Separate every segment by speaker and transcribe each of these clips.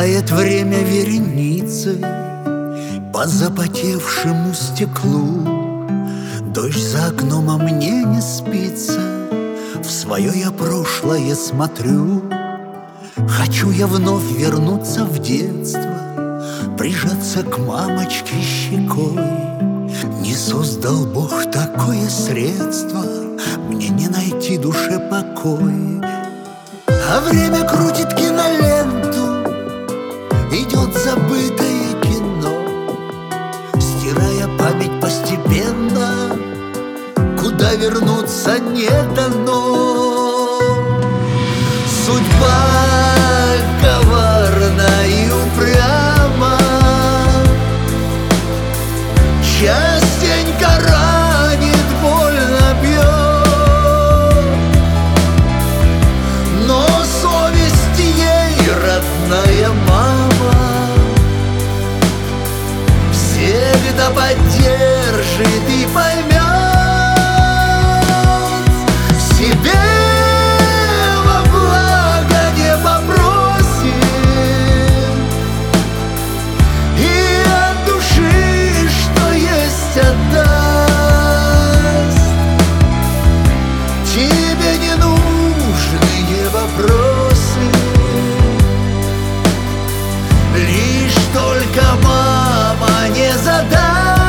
Speaker 1: Шагает время вереницей по запотевшему стеклу. Дождь за окном, а мне не спится. В свое я прошлое смотрю. Хочу я вновь вернуться в детство, прижаться к мамочке щекой. Не создал Бог такое средство, мне не найти душе покой. А время крутит киноленту, идет забытое кино, стирая память постепенно, куда вернуться не дано. Судьба коварна и упряма, частенько ранит, больно бьет, но совесть ей родная мама всегда поддержит и поймет. Себе во благо не попросит и от души, что есть, отдаст. Тебе не нужные вопросы, лишь только мама не задаст.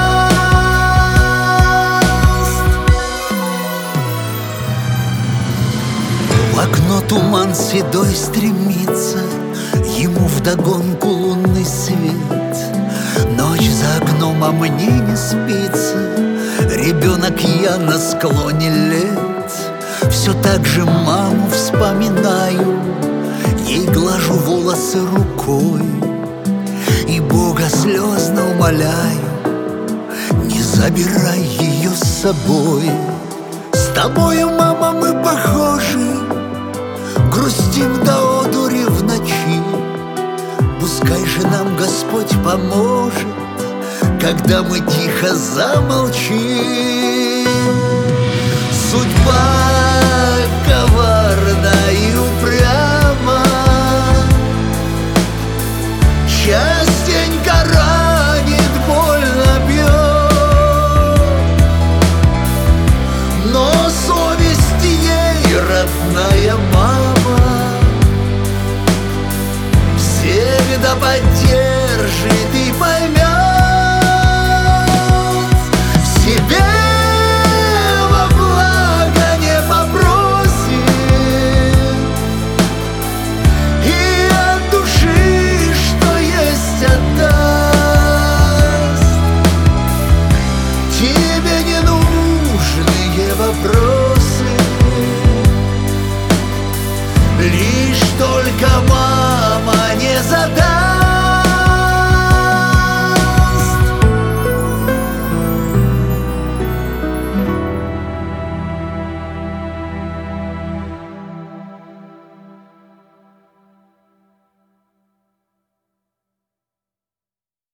Speaker 1: В окно туман седой стремится, ему вдогонку лунный свет. Ночь за окном, а мне не спится. Ребенок я на склоне лет. Все так же маму вспоминаю, ей глажу волосы рукой и Бога слезно умоляю: не забирай ее с собой. С тобою, мама, мы похожи, грустим до одури в ночи. Пускай же нам Господь поможет, когда мы тихо замолчим. Судьба коварна и упряма, частенько ранит, больно бьет, но совесть ей родная мама всегда поддержит и поймет.